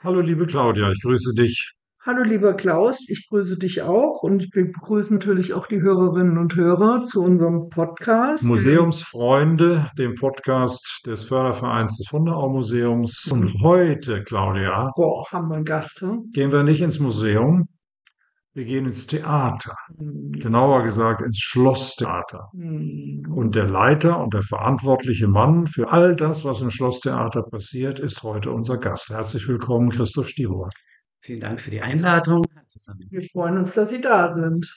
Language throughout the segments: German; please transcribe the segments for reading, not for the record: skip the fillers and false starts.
Hallo liebe Claudia, ich grüße dich. Hallo lieber Klaus, ich grüße dich auch und wir begrüßen natürlich auch die Hörerinnen und Hörer zu unserem Podcast. Museumsfreunde, dem Podcast des Fördervereins des Wunderau Museums. Und heute, Claudia, Boah, haben wir einen Gast, hm? gehen wir nicht ins Museum, wir gehen ins Theater. Genauer gesagt ins Schlosstheater. Hm. Und der Leiter und der verantwortliche Mann für all das, was im Schlosstheater passiert, ist heute unser Gast. Herzlich willkommen, Christoph Stieber. Vielen Dank für die Einladung zusammen. Wir freuen uns, dass Sie da sind.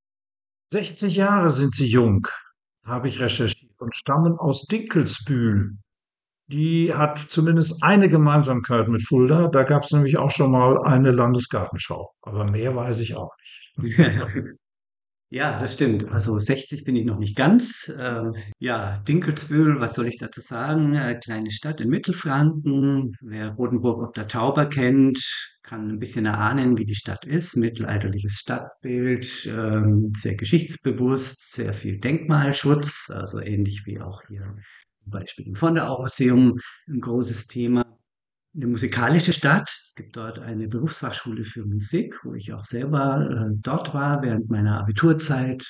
60 Jahre sind Sie jung, habe ich recherchiert, und stammen aus Dinkelsbühl. Die hat zumindest eine Gemeinsamkeit mit Fulda. Da gab es nämlich auch schon mal eine Landesgartenschau. Aber mehr weiß ich auch nicht. Ja, das stimmt. Also 60 bin ich noch nicht ganz. Ja, Dinkelsbühl, was soll ich dazu sagen? Kleine Stadt in Mittelfranken. Wer Rodenburg ob der Tauber kennt, kann ein bisschen erahnen, wie die Stadt ist. Mittelalterliches Stadtbild, sehr geschichtsbewusst, sehr viel Denkmalschutz, also ähnlich wie auch hier zum Beispiel im Vonderau-Museum ein großes Thema. Eine musikalische Stadt. Es gibt dort eine Berufsfachschule für Musik, wo ich auch selber dort war während meiner Abiturzeit,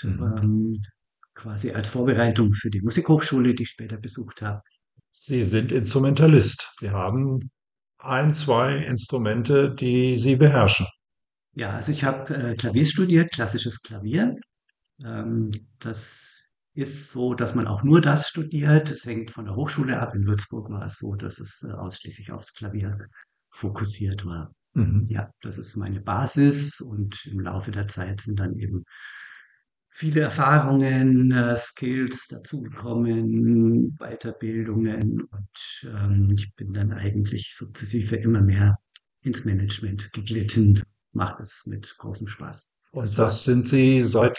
quasi als Vorbereitung für die Musikhochschule, die ich später besucht habe. Sie sind Instrumentalist. Sie haben ein, zwei Instrumente, die Sie beherrschen. Ja, also ich habe Klavier studiert, klassisches Klavier. Ähm, Das ist so, dass man auch nur das studiert. Es hängt von der Hochschule ab. In Würzburg war es so, dass es ausschließlich aufs Klavier fokussiert war. Mhm. Ja, das ist meine Basis und im Laufe der Zeit sind dann eben viele Erfahrungen, Skills dazugekommen, Weiterbildungen und ich bin dann eigentlich sukzessive immer mehr ins Management geglitten. Macht es mit großem Spaß. Und das sind Sie seit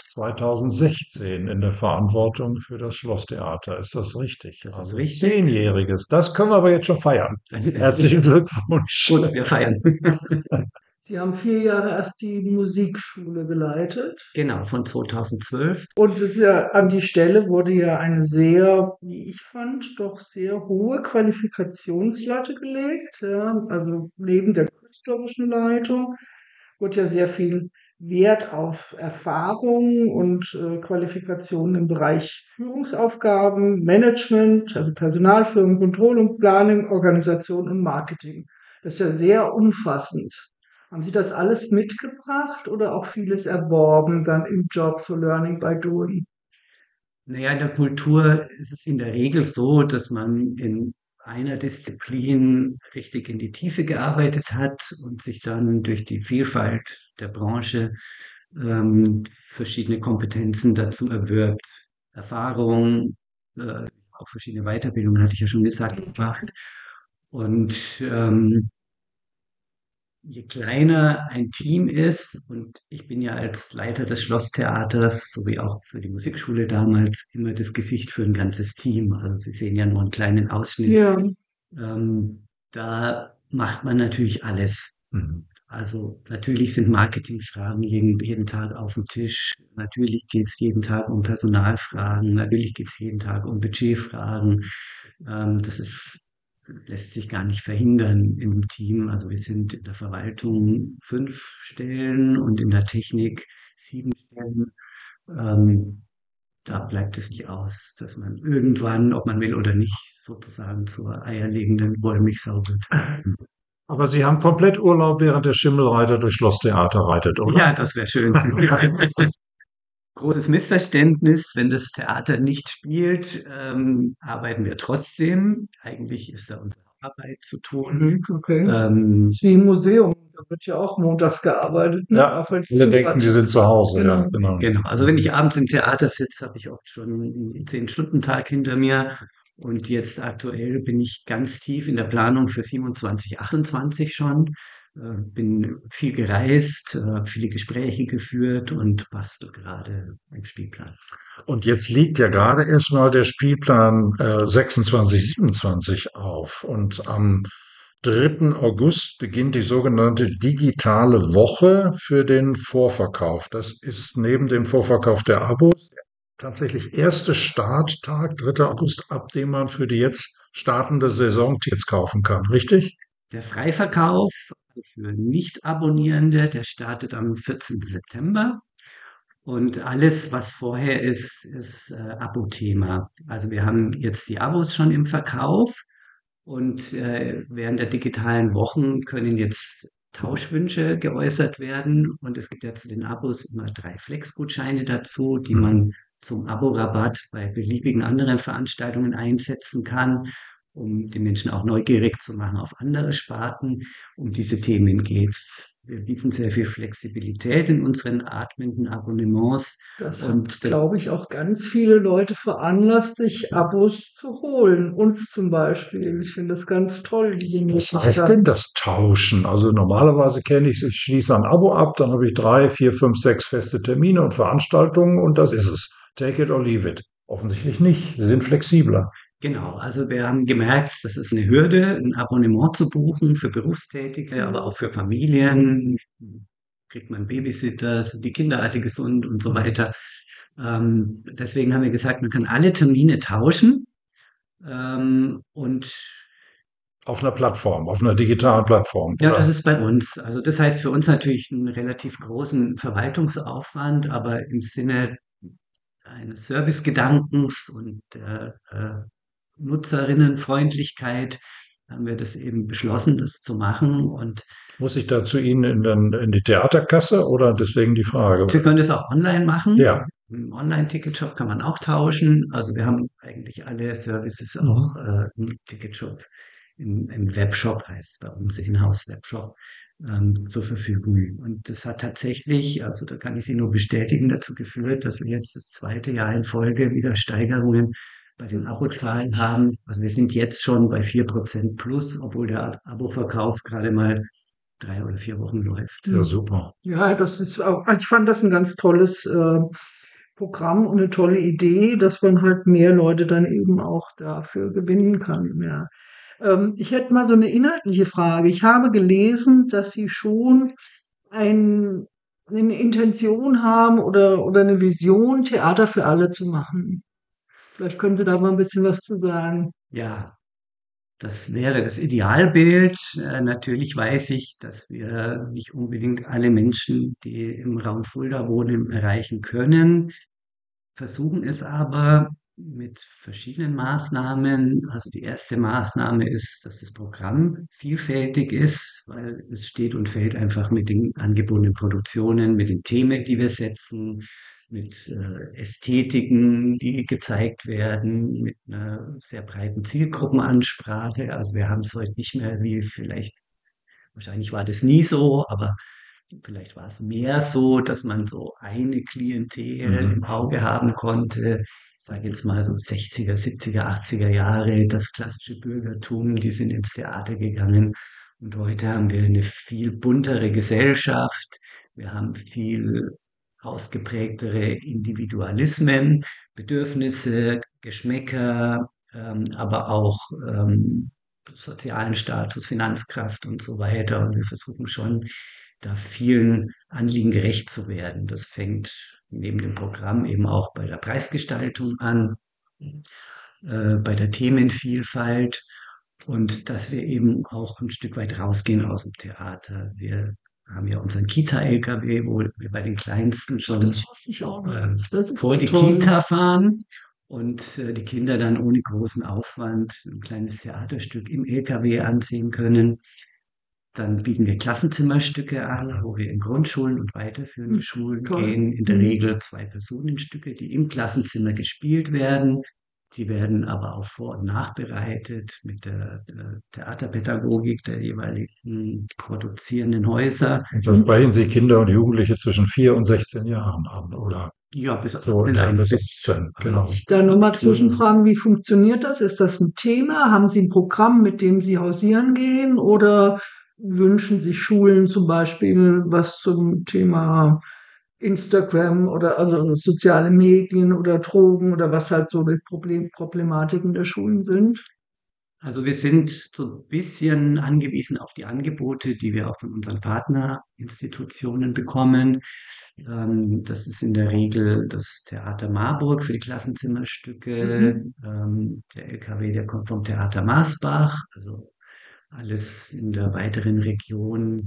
2016 in der Verantwortung für das Schlosstheater. Ist das richtig? Das ist Also richtig. zehnjähriges. Das können wir aber jetzt schon feiern. Herzlichen Glückwunsch. Oder wir feiern. Sie haben 4 Jahre erst die Musikschule geleitet. Genau, von 2012. Und es ist ja an die Stelle wurde ja eine sehr, wie ich fand, doch sehr hohe Qualifikationslatte gelegt. Ja. Also neben der künstlerischen Leitung wurde ja sehr viel Wert auf Erfahrung und Qualifikationen im Bereich Führungsaufgaben, Management, also Personalführung, Controlling, Planung, Organisation und Marketing. Das ist ja sehr umfassend. Haben Sie das alles mitgebracht oder auch vieles erworben dann im Job für Learning by Doing? Naja, in der Kultur ist es in der Regel so, dass man in einer Disziplin richtig in die Tiefe gearbeitet hat und sich dann durch die Vielfalt der Branche verschiedene Kompetenzen dazu erwirbt. Erfahrung, auch verschiedene Weiterbildungen, hatte ich ja schon gesagt, gemacht. Und je kleiner ein Team ist, und ich bin ja als Leiter des Schlosstheaters sowie auch für die Musikschule damals immer das Gesicht für ein ganzes Team. Also Sie sehen ja nur einen kleinen Ausschnitt. Ja, Da macht man natürlich alles. Mhm. Also natürlich sind Marketingfragen jeden Tag auf dem Tisch. Natürlich geht es jeden Tag um Personalfragen. Natürlich geht es jeden Tag um Budgetfragen. Das ist, lässt sich gar nicht verhindern im Team. Also wir sind in der Verwaltung 5 Stellen und in der Technik 7 Stellen. Ähm, Da bleibt es nicht aus, dass man irgendwann, ob man will oder nicht, sozusagen zur eierlegenden Wollmilchsau wird. Aber Sie haben komplett Urlaub, während der Schimmelreiter durch Schlosstheater reitet, oder? Ja, das wäre schön. Großes Missverständnis, wenn das Theater nicht spielt, arbeiten wir trotzdem. Eigentlich ist da unsere Arbeit zu tun. Okay. Ähm, Ist wie im Museum. Da wird ja auch montags gearbeitet, ne? Ja, Auch wenn es alle zu denken, hat. sie sind zu Hause. Ja, Genau. genau. Genau, also wenn ich abends im Theater sitze, habe ich oft schon einen 10-Stunden-Tag hinter mir. Und jetzt aktuell bin ich ganz tief in der Planung für 27, 28 schon. Bin viel gereist, viele Gespräche geführt und bastel gerade einen Spielplan. Und jetzt liegt ja gerade erstmal der Spielplan 26, 27 auf. Und am 3. August beginnt die sogenannte digitale Woche für den Vorverkauf. Das ist neben dem Vorverkauf der Abos tatsächlich erste Starttag, 3. August, ab dem man für die jetzt startende Saison Tickets kaufen kann, richtig? Der Freiverkauf für Nicht-Abonnierende, der startet am 14. September. Und alles, was vorher ist Abo-Thema. Also wir haben jetzt die Abos schon im Verkauf und während der digitalen Wochen können jetzt Tauschwünsche geäußert werden. Und es gibt ja zu den Abos immer 3 Flex-Gutscheine dazu, die man zum Abo-Rabatt bei beliebigen anderen Veranstaltungen einsetzen kann, um die Menschen auch neugierig zu machen auf andere Sparten. Um diese Themen geht's. Wir bieten sehr viel Flexibilität in unseren atmenden Abonnements. Das hat, Und glaube ich, auch ganz viele Leute veranlasst, sich Abos zu holen. Uns zum Beispiel. Ich finde das ganz toll, die Was heißt Möglichkeit. denn das Tauschen? Also normalerweise kenne ich schließe ein Abo ab, dann habe ich 3, 4, 5, 6 feste Termine und Veranstaltungen und das ist es. Take it or leave it. Offensichtlich nicht. Sie sind flexibler. genau, also wir haben gemerkt, das ist eine Hürde, ein Abonnement zu buchen für Berufstätige, aber auch für Familien. Kriegt man Babysitter, sind die Kinder alle gesund und so weiter. Deswegen haben wir gesagt, man kann alle Termine tauschen. Und Auf einer Plattform, auf einer digitalen Plattform, ja, das oder? ist bei uns. Also das heißt für uns natürlich einen relativ großen Verwaltungsaufwand, aber im Sinne eines Servicegedankens und der Nutzerinnenfreundlichkeit haben wir das eben beschlossen, das zu machen. Und Muss ich da zu Ihnen in die Theaterkasse oder deswegen die Frage? Sie können das auch online machen. Ja. Im Online-Ticketshop kann man auch tauschen. Also wir haben eigentlich alle Services auch im Ticketshop, im Webshop heißt es bei uns, Inhouse-Webshop, zur Verfügung. Und das hat tatsächlich, also da kann ich Sie nur bestätigen, dazu geführt, dass wir jetzt das 2. Jahr in Folge wieder Steigerungen bei den Abozahlen haben. Also wir sind jetzt schon bei 4% plus, obwohl der Abo-Verkauf gerade mal 3 oder 4 Wochen läuft. Ja, super. Ja, das ist auch, ich fand das ein ganz tolles Programm und eine tolle Idee, dass man halt mehr Leute dann eben auch dafür gewinnen kann. Ja. Ich hätte mal so eine inhaltliche Frage. Ich habe gelesen, dass Sie schon ein, eine Intention haben oder eine Vision, Theater für alle zu machen. Vielleicht können Sie da mal ein bisschen was zu sagen. Ja, das wäre das Idealbild. Natürlich weiß ich, dass wir nicht unbedingt alle Menschen, die im Raum Fulda wohnen, erreichen können, versuchen es aber mit verschiedenen Maßnahmen. Also die erste Maßnahme ist, dass das Programm vielfältig ist, weil es steht und fällt einfach mit den angebotenen Produktionen, mit den Themen, die wir setzen, mit Ästhetiken, die gezeigt werden, mit einer sehr breiten Zielgruppenansprache. Also wir haben es heute nicht mehr wie vielleicht, wahrscheinlich war das nie so, aber vielleicht war es mehr so, dass man so eine Klientel im Auge haben konnte. Ich sage jetzt mal so 60er, 70er, 80er Jahre, das klassische Bürgertum, die sind ins Theater gegangen. Und heute haben wir eine viel buntere Gesellschaft. Wir haben viel ausgeprägtere Individualismen, Bedürfnisse, Geschmäcker, aber auch sozialen Status, Finanzkraft und so weiter. Und wir versuchen schon, da vielen Anliegen gerecht zu werden. Das fängt neben dem Programm eben auch bei der Preisgestaltung an, bei der Themenvielfalt und dass wir eben auch ein Stück weit rausgehen aus dem Theater. Wir haben ja unseren Kita-LKW, wo wir bei den Kleinsten schon Das wusste ich auch nicht. Das ist vor die toll. Kita fahren und die Kinder dann ohne großen Aufwand ein kleines Theaterstück im LKW ansehen können. Dann bieten wir Klassenzimmerstücke an, wo wir in Grundschulen und weiterführende Schulen Toll. gehen. In der Regel 2-Personenstücke, die im Klassenzimmer gespielt werden. Die werden aber auch vor- und nachbereitet mit der Theaterpädagogik der jeweiligen produzierenden Häuser. Da sprechen Sie Kinder und Jugendliche zwischen 4 und 16 Jahren an, oder? Ja, bis So, nein, bis bis 17, genau. Da nochmal zwischenfragen, wie funktioniert das? Ist das ein Thema? Haben Sie ein Programm, mit dem Sie hausieren gehen? Oder wünschen sich Schulen zum Beispiel was zum Thema Instagram oder also soziale Medien oder Drogen oder was halt so die Problematiken der Schulen sind? Also wir sind so ein bisschen angewiesen auf die Angebote, die wir auch von unseren Partnerinstitutionen bekommen. Das ist in der Regel das Theater Marburg für die Klassenzimmerstücke, der LKW, der kommt vom Theater Marsbach, also alles in der weiteren Region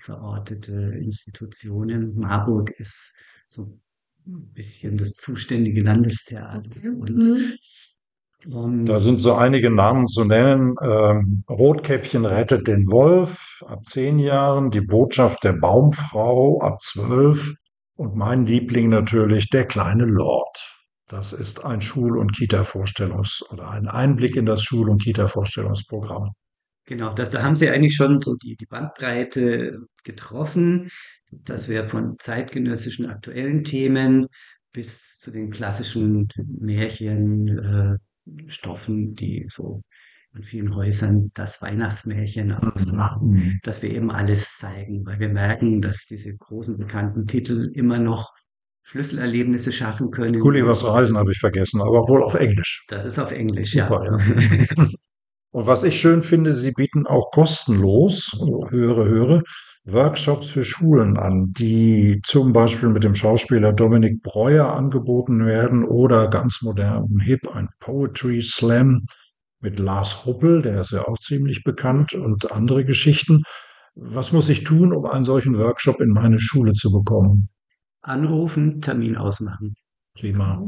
verortete Institutionen. Marburg ist so ein bisschen das zuständige Landestheater Okay. für uns. Da Und sind so einige Namen zu nennen. Rotkäppchen rettet den Wolf ab 10 Jahren, die Botschaft der Baumfrau ab 12 und mein Liebling natürlich, der kleine Lord. Das ist ein Schul- und Kita-Vorstellungs- oder ein Einblick in das Schul- und Kita-Vorstellungsprogramm. genau, da haben Sie eigentlich schon so die Bandbreite getroffen, dass wir von zeitgenössischen aktuellen Themen bis zu den klassischen Märchen, Stoffen, die so in vielen Häusern das Weihnachtsmärchen ausmachen, Mhm. dass wir eben alles zeigen, weil wir merken, dass diese großen bekannten Titel immer noch Schlüsselerlebnisse schaffen können. Gullivers Reisen habe ich vergessen, aber wohl auf Englisch. Das ist auf Englisch, ja. Super, ja. Und was ich schön finde, Sie bieten auch kostenlos, höre, Workshops für Schulen an, die zum Beispiel mit dem Schauspieler Dominik Breuer angeboten werden oder ganz modern und hip ein Poetry Slam mit Lars Huppel, der ist ja auch ziemlich bekannt und andere Geschichten. Was muss ich tun, um einen solchen Workshop in meine Schule zu bekommen? Anrufen, Termin ausmachen. Prima.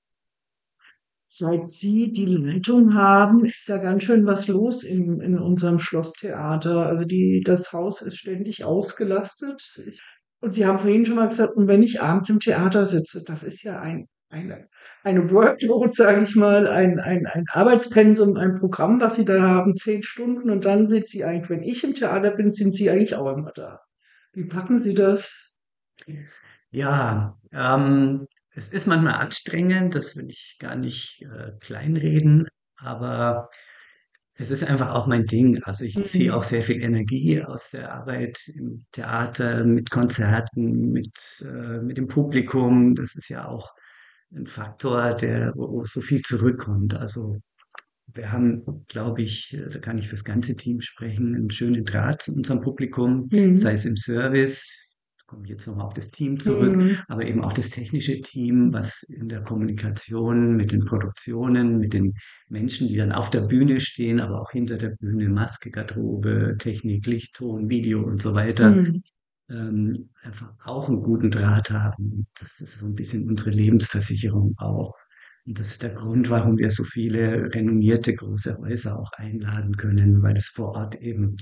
Seit Sie die Leitung haben, ist da ganz schön was los in unserem Schlosstheater. Also das Haus ist ständig ausgelastet. Und Sie haben vorhin schon mal gesagt, und wenn ich abends im Theater sitze, das ist ja eine Workload, sage ich mal, ein Arbeitspensum, ein Programm, was Sie da haben, 10 Stunden. Und dann sind Sie eigentlich, wenn ich im Theater bin, sind Sie eigentlich auch immer da. Wie packen Sie das? Ja, es ist manchmal anstrengend, das will ich gar nicht kleinreden, aber es ist einfach auch mein Ding. Also ich ziehe auch Mhm. sehr viel Energie aus der Arbeit im Theater, mit Konzerten, mit dem Publikum. Das ist ja auch ein Faktor, wo so viel zurückkommt. Also wir haben, glaube ich, da kann ich fürs ganze Team sprechen, einen schönen Draht zu unserem Publikum, sei Mhm. es im Service, da komme ich jetzt nochmal auf das Team zurück, Mhm. aber eben auch das technische Team, was in der Kommunikation mit den Produktionen, mit den Menschen, die dann auf der Bühne stehen, aber auch hinter der Bühne, Maske, Garderobe, Technik, Lichtton, Video und so weiter, Mhm. einfach auch einen guten Draht haben. Das ist so ein bisschen unsere Lebensversicherung auch. Und das ist der Grund, warum wir so viele renommierte große Häuser auch einladen können, weil es vor Ort eben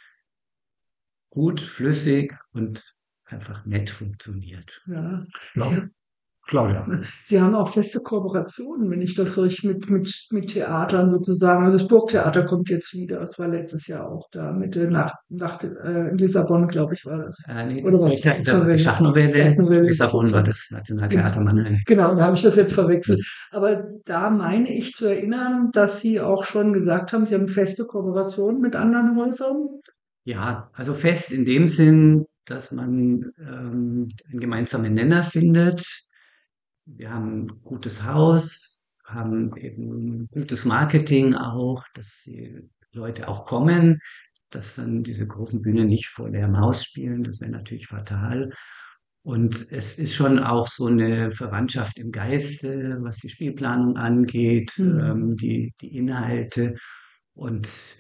gut, flüssig und einfach nett funktioniert. Ja. Sie, Ja, Claudia. Sie haben auch feste Kooperationen, wenn ich das so mit Theatern sozusagen. Also das Burgtheater kommt jetzt wieder. Das war letztes Jahr auch da mit der Nacht in Lissabon, glaube ich, war das. Nee, Oder was? die Novelle. Schachnovelle, Novelle. Lissabon war das Nationaltheater Mannheim. Genau, da habe ich das jetzt verwechselt. Aber da meine ich zu erinnern, dass Sie auch schon gesagt haben, Sie haben feste Kooperationen mit anderen Häusern. Ja, also fest in dem Sinn, dass man einen gemeinsamen Nenner findet. Wir haben ein gutes Haus, haben eben gutes Marketing auch, dass die Leute auch kommen, dass dann diese großen Bühnen nicht vor leerem Haus spielen, das wäre natürlich fatal. Und es ist schon auch so eine Verwandtschaft im Geiste, was die Spielplanung angeht, Hm. die Inhalte. Und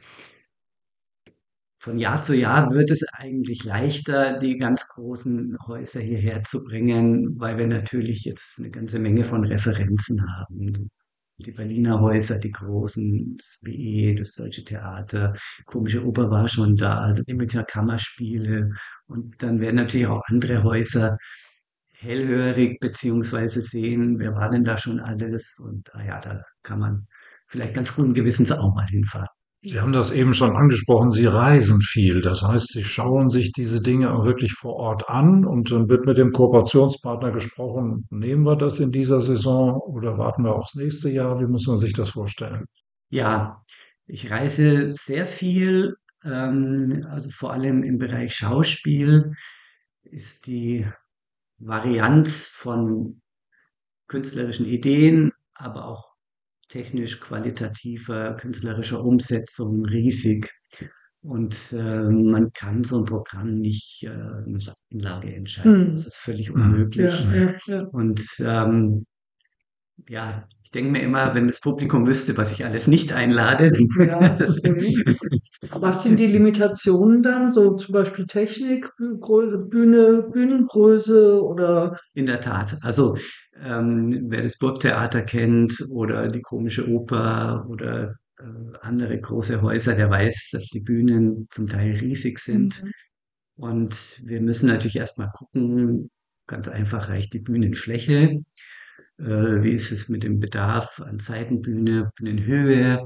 von Jahr zu Jahr wird es eigentlich leichter, die ganz großen Häuser hierher zu bringen, weil wir natürlich jetzt eine ganze Menge von Referenzen haben. Die Berliner Häuser, die großen, das BE, das Deutsche Theater, Komische Oper war schon da, die Münchner Kammerspiele. Und dann werden natürlich auch andere Häuser hellhörig beziehungsweise sehen, wer war denn da schon alles? Und ja, da kann man vielleicht ganz guten Gewissens auch mal hinfahren. Sie haben das eben schon angesprochen, Sie reisen viel. Das heißt, Sie schauen sich diese Dinge auch wirklich vor Ort an und dann wird mit dem Kooperationspartner gesprochen, nehmen wir das in dieser Saison oder warten wir aufs nächste Jahr? Wie muss man sich das vorstellen? Ja, ich reise sehr viel, also vor allem im Bereich Schauspiel ist die Varianz von künstlerischen Ideen, aber auch technisch qualitativer künstlerischer Umsetzung riesig. Und man kann so ein Programm nicht nach Lage entscheiden. Das Hm. ist völlig Mhm. Ja, unmöglich. ja, ja. Und Ja, ich denke mir immer, wenn das Publikum wüsste, was ich alles nicht einlade. Ja, das- okay. Was sind die Limitationen dann? So zum Beispiel Technik, Größe, Bühne, Bühnengröße oder In der Tat. Also wer das Burgtheater kennt oder die Komische Oper oder andere große Häuser, der weiß, dass die Bühnen zum Teil riesig sind. Mhm. Und wir müssen natürlich erstmal gucken, ganz einfach reicht die Bühnenfläche. Wie ist es mit dem Bedarf an Seitenbühne, Bühnenhöhe?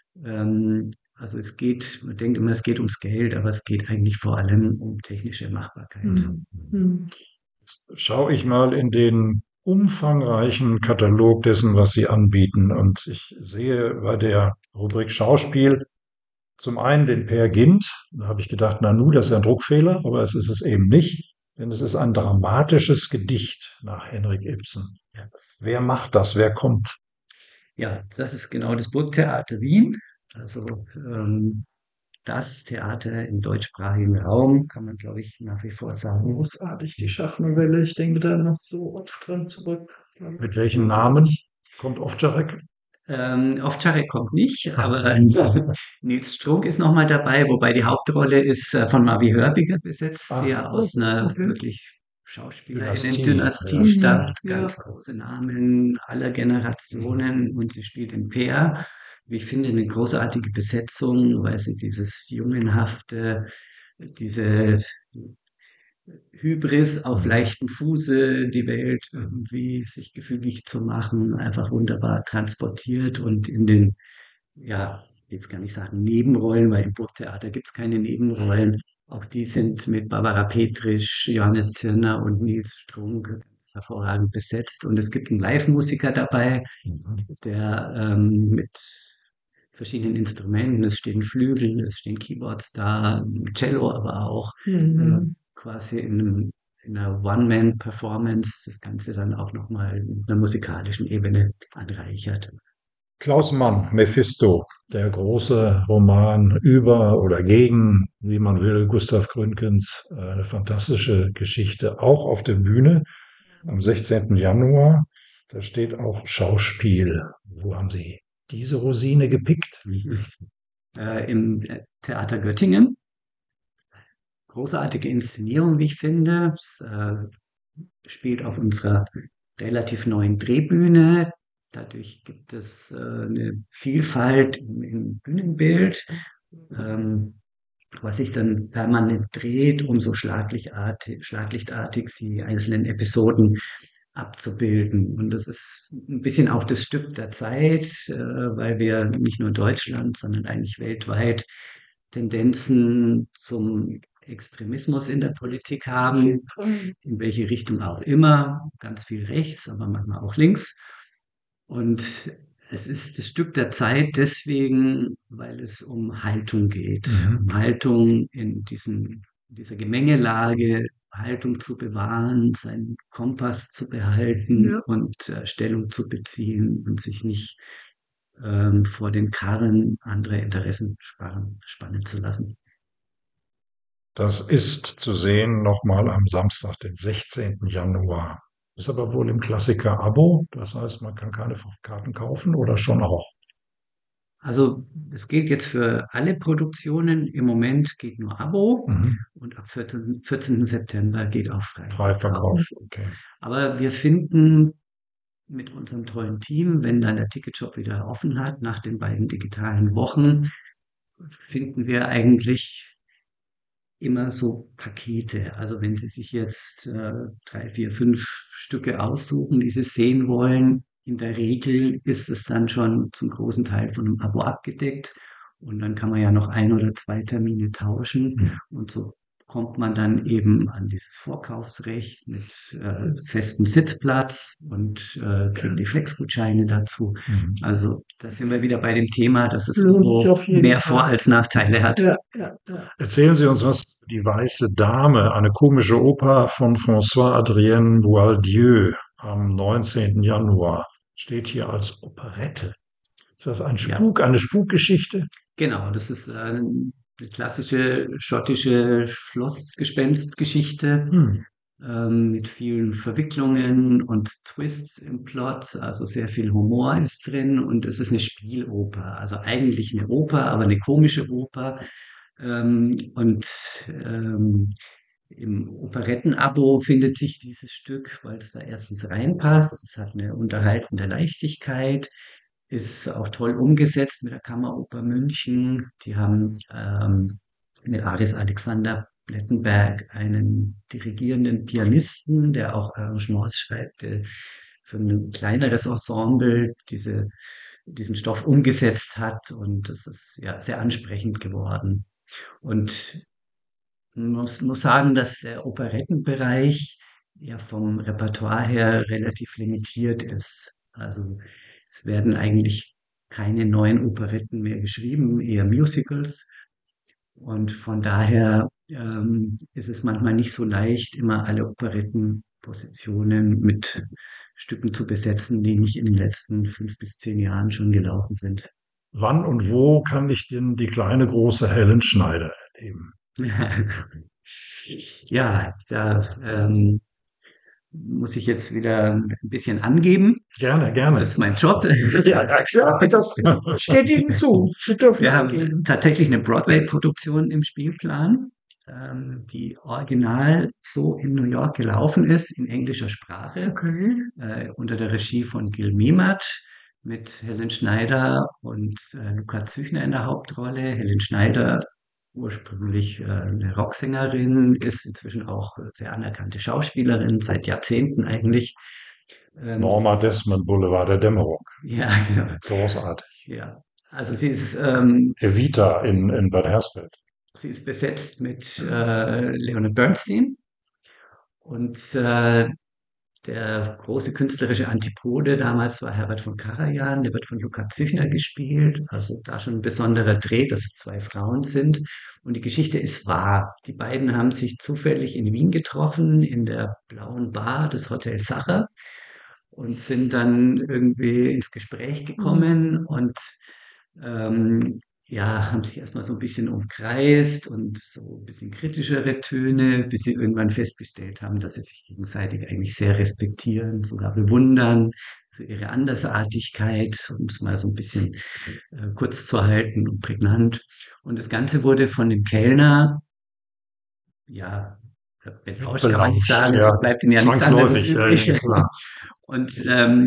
Also man denkt immer, es geht ums Geld, aber es geht eigentlich vor allem um technische Machbarkeit. Mhm. Mhm. Schaue ich mal in den umfangreichen Katalog dessen, was Sie anbieten. Und ich sehe bei der Rubrik Schauspiel zum einen den Peer Gynt. Da habe ich gedacht, Nanu, das ist ja ein Druckfehler, aber es ist es eben nicht, denn es ist ein dramatisches Gedicht nach Henrik Ibsen. Wer macht das? Wer kommt? Ja, das ist genau das Burgtheater Wien. Also das Theater im deutschsprachigen Raum, kann man, glaube ich, nach wie vor sagen. Großartig, die Schaffnerwelle. Ich denke da noch so oft dran zurück. Mit welchem Namen kommt Ovtcharek? Ovtcharek kommt nicht, aber Nils Strunk ist nochmal dabei, wobei die Hauptrolle ist von Mavi Hörbiger besetzt, die ja aus einer Okay. wirklich Dynastie, Schauspielerinnen-Dynastie ja. stammt, Ja. ganz große Namen aller Generationen und sie spielt in Peer. Wie ich finde, eine großartige Besetzung, weil sie dieses Jungenhafte, diese Hybris auf leichtem Fuße, die Welt irgendwie sich gefügig zu machen, einfach wunderbar transportiert und in den, ja, jetzt kann ich sagen Nebenrollen, weil im Burgtheater gibt es keine Nebenrollen. Auch die sind mit Barbara Petrisch, Johannes Zirner und Nils Strunk ganz hervorragend besetzt. Und es gibt einen Live-Musiker dabei, der mit verschiedenen Instrumenten, es stehen Flügel, es stehen Keyboards da, Cello aber auch, Mhm. quasi in einer One-Man-Performance das Ganze dann auch nochmal in einer musikalischen Ebene anreichert. Klaus Mann, Mephisto, der große Roman über oder gegen, wie man will, Gustav Gründgens, eine fantastische Geschichte, auch auf der Bühne am 16. Januar. Da steht auch Schauspiel. Wo haben Sie diese Rosine gepickt? Im Theater Göttingen. Großartige Inszenierung, wie ich finde. Es spielt auf unserer relativ neuen Drehbühne. Dadurch gibt es eine Vielfalt im Bühnenbild, ähm, was sich dann permanent dreht, um so schlaglichtartig die einzelnen Episoden abzubilden. Und das ist ein bisschen auch das Stück der Zeit, weil wir nicht nur in Deutschland, sondern eigentlich weltweit Tendenzen zum Extremismus in der Politik haben, in welche Richtung auch immer, ganz viel rechts, aber manchmal auch links. Und es ist das Stück der Zeit deswegen, weil es um Haltung geht, um Haltung dieser Gemengelage, Haltung zu bewahren, seinen Kompass zu behalten Ja. und Stellung zu beziehen und sich nicht vor den Karren anderer Interessen spannen zu lassen. Das ist zu sehen nochmal am Samstag, den 16. Januar. Ist aber wohl im Klassiker-Abo. Das heißt, man kann keine Karten kaufen oder schon auch. Also es gilt jetzt für alle Produktionen. Im Moment geht nur Abo und ab 14. September geht auch Freiverkauf, okay. Aber wir finden mit unserem tollen Team, wenn dann der Ticketshop wieder offen hat, nach den beiden digitalen Wochen, finden wir eigentlich immer so Pakete. Also wenn Sie sich jetzt 3, 4, 5 Stücke aussuchen, die Sie sehen wollen, in der Regel ist es dann schon zum großen Teil von einem Abo abgedeckt. Und dann kann man ja noch 1 oder 2 Termine tauschen. Und so kommt man dann eben an dieses Vorkaufsrecht mit festem Sitzplatz und kriegt die Flexgutscheine dazu. Also da sind wir wieder bei dem Thema, dass es Lohnt sich auf jeden mehr Fall. Vor- als Nachteile hat. Ja, ja, ja. Erzählen Sie uns was über die Weiße Dame, eine komische Oper von François-Adrien Boieldieu am 19. Januar. Steht hier als Operette. Ist das ein Ja. Spuk, eine Spukgeschichte? Genau, das ist eine klassische schottische Schlossgespenstgeschichte. mit vielen Verwicklungen und Twists im Plot. Also sehr viel Humor ist drin und es ist eine Spieloper. Also eigentlich eine Oper, aber eine komische Oper. Und im Operettenabo findet sich dieses Stück, weil es da erstens reinpasst. Es hat eine unterhaltende Leichtigkeit, ist auch toll umgesetzt mit der Kammeroper München. Die haben mit Aris Alexander Plettenberg einen dirigierenden Pianisten, der auch Arrangements schreibt, für ein kleineres Ensemble diesen Stoff umgesetzt hat. Und das ist ja sehr ansprechend geworden. Und muss sagen, dass der Operettenbereich ja vom Repertoire her relativ limitiert ist. Also es werden eigentlich keine neuen Operetten mehr geschrieben, eher Musicals. Und von daher ist es manchmal nicht so leicht, immer alle Operettenpositionen mit Stücken zu besetzen, die nicht in den letzten 5 bis 10 Jahren schon gelaufen sind. Wann und wo kann ich denn die kleine große Helen Schneider erleben? Ja, da muss ich jetzt wieder ein bisschen angeben. Gerne, Das gerne. ist mein Job. Ja, das steht Ihnen zu. Sie dürfen Wir haben angeben. tatsächlich eine Broadway-Produktion im Spielplan, die original so in New York gelaufen ist, in englischer Sprache, Okay. unter der Regie von Gil Mematsch mit Helen Schneider und Luca Züchner in der Hauptrolle. Helen Schneider, ursprünglich eine Rocksängerin, ist inzwischen auch sehr anerkannte Schauspielerin, seit Jahrzehnten eigentlich. Norma Desmond, Boulevard der Dämmerung. Ja, genau. Großartig. Ja. Also sie ist Evita in Bad Hersfeld. Sie ist besetzt mit Leonard Bernstein und der große künstlerische Antipode damals war Herbert von Karajan, der wird von Luca Züchner gespielt, also da schon ein besonderer Dreh, dass es zwei Frauen sind. Und die Geschichte ist wahr. Die beiden haben sich zufällig in Wien getroffen, in der Blauen Bar des Hotel Sacher und sind dann irgendwie ins Gespräch gekommen und ähm, ja, haben sich erstmal so ein bisschen umkreist und so ein bisschen kritischere Töne, bis sie irgendwann festgestellt haben, dass sie sich gegenseitig eigentlich sehr respektieren, sogar bewundern für ihre Andersartigkeit, um es mal so ein bisschen kurz zu halten und prägnant. Und das Ganze wurde von dem Kellner, ja, belauscht kann man nicht Belauscht, sagen, ja. es bleibt ihm ja nichts anderes Zwangsläufig, übrig. ja, klar. Und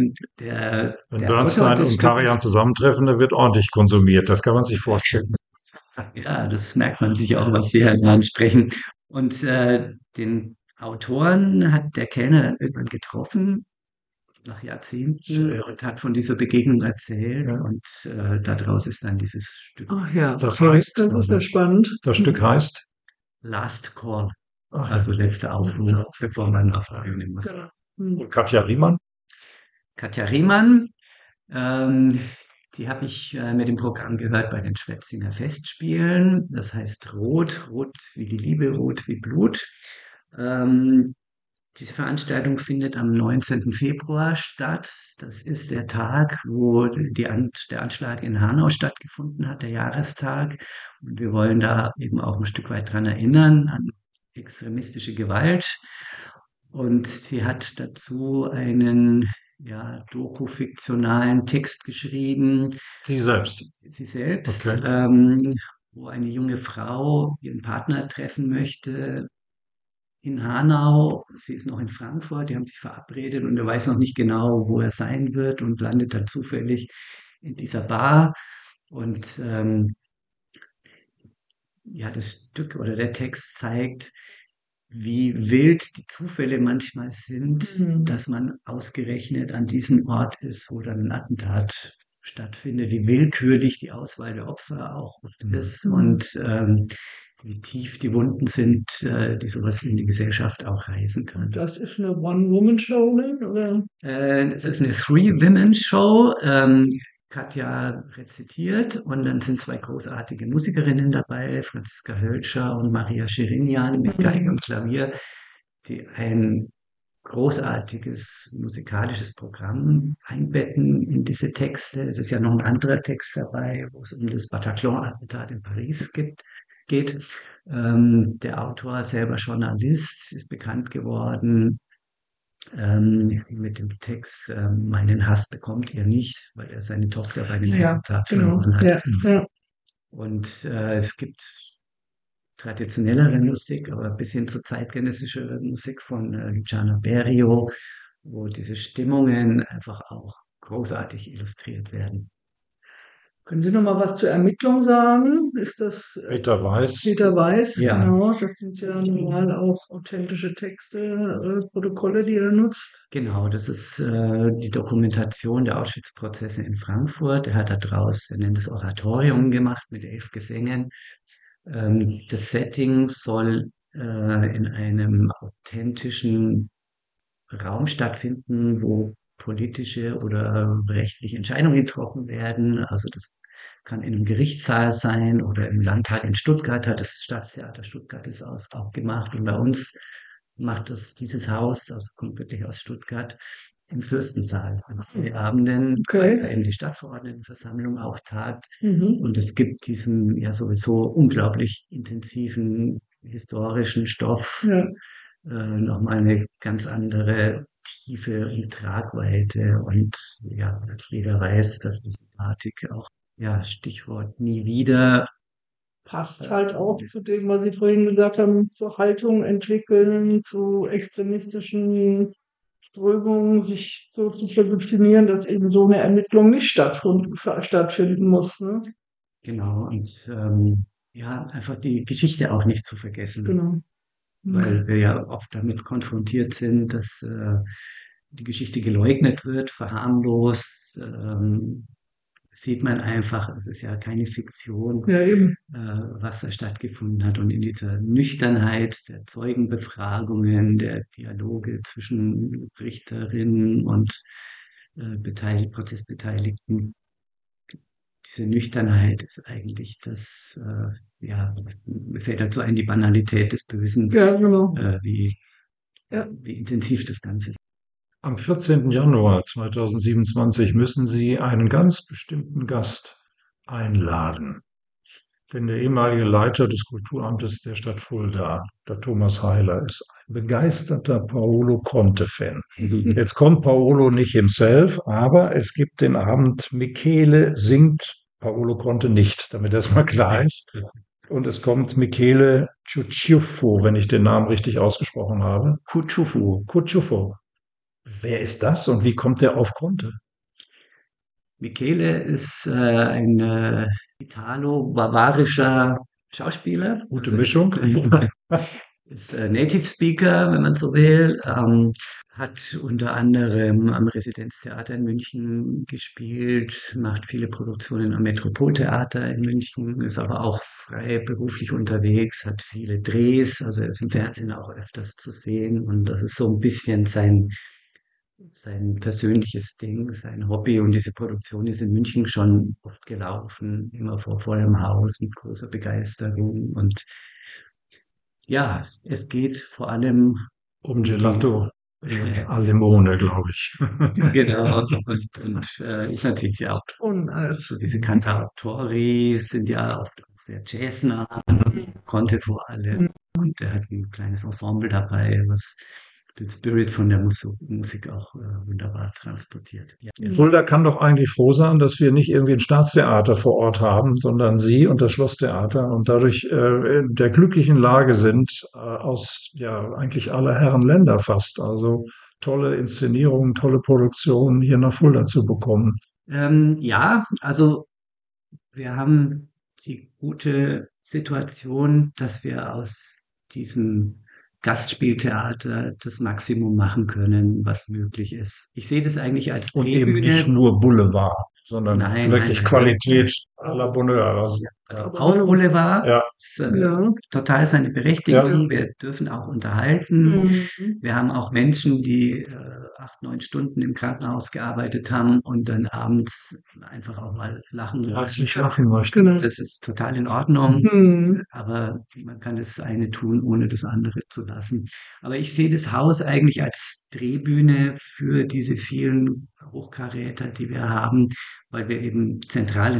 Wenn der Autor Bernstein des und Karajan Stückes, zusammentreffen, dann wird ordentlich konsumiert. Das kann man sich vorstellen. ja, das merkt man sich auch, was Sie halt ansprechen. Und den Autoren hat der Kellner dann irgendwann getroffen, nach Jahrzehnten, und hat von dieser Begegnung erzählt. Ja. Und daraus ist dann dieses Stück Ach ja, Das okay. heißt, Das ist ja spannend. das Stück heißt, Last Call, ach, also letzter Aufruf, bevor man auf nehmen muss. Genau. Hm. und Katja Riemann, Katja Riemann, ähm, die habe ich mit dem Programm gehört bei den Schwetzinger Festspielen. Das heißt Rot, Rot wie die Liebe, Rot wie Blut. Ähm, Diese Veranstaltung findet am 19. Februar statt. Das ist der Tag, wo der Anschlag in Hanau stattgefunden hat, der Jahrestag. Und wir wollen da eben auch ein Stück weit dran erinnern, an extremistische Gewalt. Und sie hat dazu einen ja, dokufiktionalen Text geschrieben, sie selbst. sie selbst, Okay. wo eine junge Frau ihren Partner treffen möchte in Hanau. Sie ist noch in Frankfurt, die haben sich verabredet und er weiß noch nicht genau, wo er sein wird und landet dann zufällig in dieser Bar. Und ja, das Stück oder der Text zeigt, wie wild die Zufälle manchmal sind, Mhm. dass man ausgerechnet an diesem Ort ist, wo dann ein Attentat stattfindet, wie willkürlich die Auswahl der Opfer auch ist Mhm. und wie tief die Wunden sind, die sowas in die Gesellschaft auch reißen können. Das ist eine One-Woman-Show, ne? Oder? Es ist eine Three-Women-Show. Katja rezitiert und dann sind zwei großartige Musikerinnen dabei, Franziska Hölscher und Maria Schirinyan mit Geige und Klavier, die ein großartiges musikalisches Programm einbetten in diese Texte. Es ist ja noch ein anderer Text dabei, wo es um das Bataclan-Attentat in Paris geht. geht. Der Autor selber Journalist, ist bekannt geworden mit dem Text „Meinen Hass bekommt ihr nicht", weil er seine Tochter bei dem Ja, Attentat genau. verloren hat. Ja. Und es gibt traditionellere Musik, aber bis hin zu zeitgenössischer Musik von Luciano Berio, wo diese Stimmungen einfach auch großartig illustriert werden. Können Sie noch mal was zur Ermittlung sagen? Ist das Peter Weiß. Peter Weiß? Ja. Genau. Das sind ja normal auch authentische Texte, Protokolle, die er nutzt. Genau, das ist die Dokumentation der Auschwitz-Prozesse in Frankfurt. Er hat er nennt es Oratorium gemacht mit 11 Gesängen. Das Setting soll in einem authentischen Raum stattfinden, wo politische oder rechtliche Entscheidungen getroffen werden. Also das kann in einem Gerichtssaal sein oder im Landtag in Stuttgart, hat das Staatstheater Stuttgart es auch gemacht. Und bei uns macht das dieses Haus, also kommt wirklich aus Stuttgart, im Fürstensaal an den Abenden, Okay. weil da eben die Stadtverordnetenversammlung auch tagt. Mhm. Und es gibt diesen ja sowieso unglaublich intensiven historischen Stoff Ja. nochmal eine ganz andere Tiefe und Tragweite. Und ja, jeder weiß, dass die Thematik auch, ja, Stichwort nie wieder. Passt halt auch zu dem, was Sie vorhin gesagt haben, zur Haltung entwickeln, zu extremistischen Strömungen, sich so zu positionieren, dass eben so eine Ermittlung nicht stattfinden muss. Ne? Genau, und ja, einfach die Geschichte auch nicht zu vergessen, Genau. weil wir ja oft damit konfrontiert sind, dass die Geschichte geleugnet wird, verharmlost. Sieht man einfach, es ist ja keine Fiktion, Ja, eben. was da stattgefunden hat. Und in dieser Nüchternheit der Zeugenbefragungen, der Dialoge zwischen Richterinnen und Prozessbeteiligten, diese Nüchternheit ist eigentlich das, ja, mir fällt dazu ein, die Banalität des Bösen, Ja, genau. wie Ja. intensiv das Ganze ist. Am 14. Januar 2027 müssen Sie einen ganz bestimmten Gast einladen. Denn der ehemalige Leiter des Kulturamtes der Stadt Fulda, der Thomas Heiler, ist ein begeisterter Paolo Conte-Fan. Jetzt kommt Paolo nicht himself, aber es gibt den Abend Michele singt Paolo Conte nicht, damit das mal klar ist. Und es kommt Michele Ciuffo, wenn ich den Namen richtig ausgesprochen habe. Ciuffo. Wer ist das und wie kommt der auf Conte? Michele ist ein italo-bavarischer Schauspieler. Gute Also Mischung. ist Native Speaker, wenn man so will. Hat unter anderem am Residenztheater in München gespielt, macht viele Produktionen am Metropoltheater in München, ist aber auch frei beruflich unterwegs, hat viele Drehs, also er ist im Fernsehen auch öfters zu sehen und das ist so ein bisschen sein persönliches Ding, sein Hobby und diese Produktion ist in München schon oft gelaufen, immer vor vollem Haus mit großer Begeisterung und ja, es geht vor allem Um Gelato al Limone, glaube ich. genau und ist natürlich auch so diese Cantautori sind ja auch sehr jazznah, Conte vor allem und er hat ein kleines Ensemble dabei, was den Spirit von der Musik auch wunderbar transportiert. Ja. Fulda kann doch eigentlich froh sein, dass wir nicht irgendwie ein Staatstheater vor Ort haben, sondern Sie und das Schlosstheater und dadurch in der glücklichen Lage sind, aus ja eigentlich aller Herren Länder fast, also tolle Inszenierungen, tolle Produktionen hier nach Fulda zu bekommen. Ja, also wir haben die gute Situation, dass wir aus diesem Gastspieltheater das Maximum machen können, was möglich ist. Ich sehe das eigentlich als Und eben Drehbühne. nicht nur Boulevard, sondern Nein, wirklich nein. Qualität à la Bonheur. Also, Auf Boulevard Ja. ist total seine Berechtigung. Wir dürfen auch unterhalten. Mhm. Wir haben auch Menschen, die 8, 9 Stunden im Krankenhaus gearbeitet haben und dann abends einfach auch mal lachen. Herzlich lachen möchte. Genau. Das ist total in Ordnung, Mhm. aber man kann das eine tun, ohne das andere zu lassen. Aber ich sehe das Haus eigentlich als Drehbühne für diese vielen Hochkaräter, die wir haben, weil wir eben zentral in Deutschland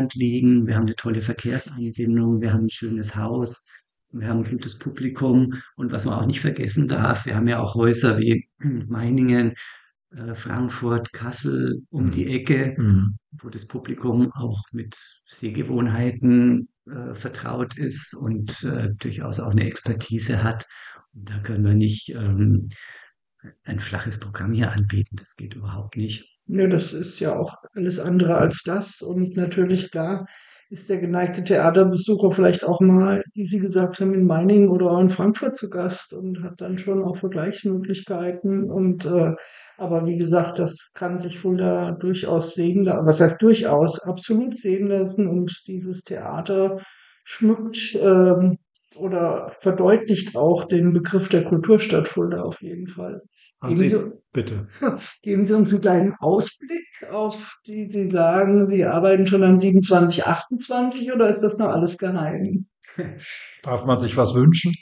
Land liegen. Wir haben eine tolle Verkehrsanbindung, wir haben ein schönes Haus, wir haben ein gutes Publikum. Und was man auch nicht vergessen darf, wir haben ja auch Häuser wie Meiningen, Frankfurt, Kassel um die Ecke, Mhm. wo das Publikum auch mit Sehgewohnheiten vertraut ist und durchaus auch eine Expertise hat. Und da können wir nicht ein flaches Programm hier anbieten. Das geht überhaupt nicht. Ja, das ist ja auch alles andere als das. Und natürlich, klar, ist der geneigte Theaterbesucher vielleicht auch mal, wie Sie gesagt haben, in Meiningen oder auch in Frankfurt zu Gast und hat dann schon auch Vergleichsmöglichkeiten. Aber wie gesagt, das kann sich Fulda durchaus sehen lassen. Was heißt durchaus? Absolut sehen lassen. Und dieses Theater schmückt oder verdeutlicht auch den Begriff der Kulturstadt Fulda auf jeden Fall. Haben Geben Sie, Sie, bitte. Geben Sie uns einen kleinen Ausblick auf die Sie sagen, Sie arbeiten schon an 27, 28 oder ist das noch alles geheim? Darf man sich was wünschen?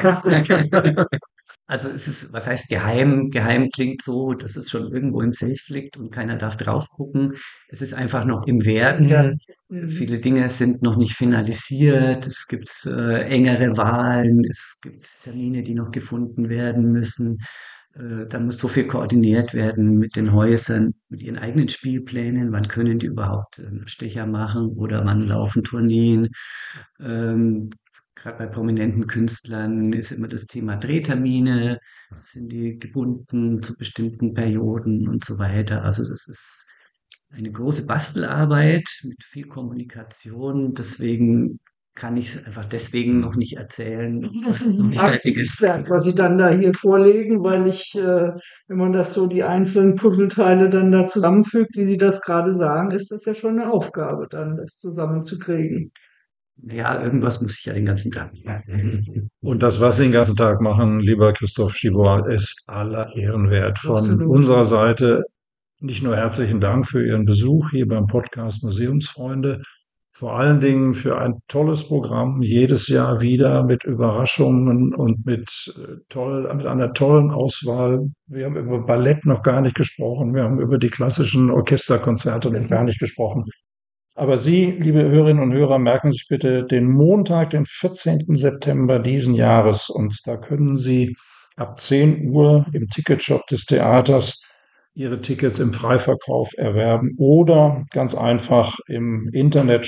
Also es ist, was heißt geheim? Geheim klingt so, dass es schon irgendwo im Safe liegt und keiner darf drauf gucken. Es ist einfach noch im Werden. Mhm. Viele Dinge sind noch nicht finalisiert. Es gibt engere Wahlen. Es gibt Termine, die noch gefunden werden müssen. Da muss so viel koordiniert werden mit den Häusern, mit ihren eigenen Spielplänen. Wann können die überhaupt Stecher machen oder wann laufen Tourneen? Ähm, Gerade bei prominenten Künstlern ist immer das Thema Drehtermine, sind die gebunden zu bestimmten Perioden und so weiter. Also das ist eine große Bastelarbeit mit viel Kommunikation. Deswegen kann ich es einfach deswegen noch nicht erzählen, Das was ist noch ein nicht fertig ist. Aktenwerk, was Sie dann da hier vorlegen, weil wenn man das so die einzelnen Puzzleteile dann da zusammenfügt, wie Sie das gerade sagen, ist das ja schon eine Aufgabe, dann das zusammenzukriegen. Ja, irgendwas muss ich ja den ganzen Tag machen. Und das, was Sie den ganzen Tag machen, lieber Christoph Stieber, ist aller Ehren wert. Von Absolut. unserer Seite nicht nur herzlichen Dank für Ihren Besuch hier beim Podcast Museumsfreunde, vor allen Dingen für ein tolles Programm, jedes Jahr wieder mit Überraschungen und mit einer tollen Auswahl. Wir haben über Ballett noch gar nicht gesprochen, wir haben über die klassischen Orchesterkonzerte noch gar nicht gesprochen. Aber Sie, liebe Hörerinnen und Hörer, merken sich bitte den Montag, den 14. September diesen Jahres. Und da können Sie ab 10 Uhr im Ticketshop des Theaters Ihre Tickets im Freiverkauf erwerben oder ganz einfach im Internet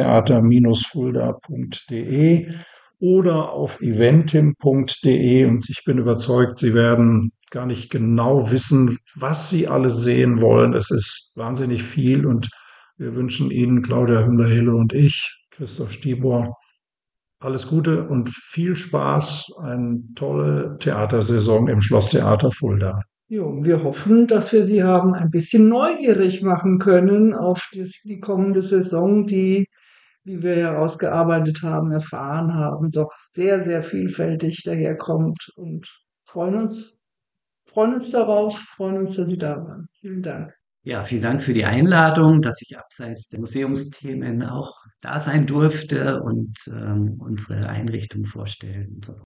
schlosstheater-fulda.de oder auf eventim.de. Und ich bin überzeugt, Sie werden gar nicht genau wissen, was Sie alles sehen wollen. Es ist wahnsinnig viel und wir wünschen Ihnen, Claudia Hümmler-Hille und ich, Christoph Stieber, alles Gute und viel Spaß, eine tolle Theatersaison im Schlosstheater Fulda. Jo, wir hoffen, dass wir Sie haben ein bisschen neugierig machen können auf die kommende Saison, die, wie wir herausgearbeitet haben, erfahren haben, doch sehr, sehr vielfältig daherkommt und freuen uns, freuen uns darauf, freuen uns, dass Sie da waren. Vielen Dank. Ja, vielen Dank für die Einladung, dass ich abseits der Museumsthemen auch da sein durfte und unsere Einrichtung vorstellen.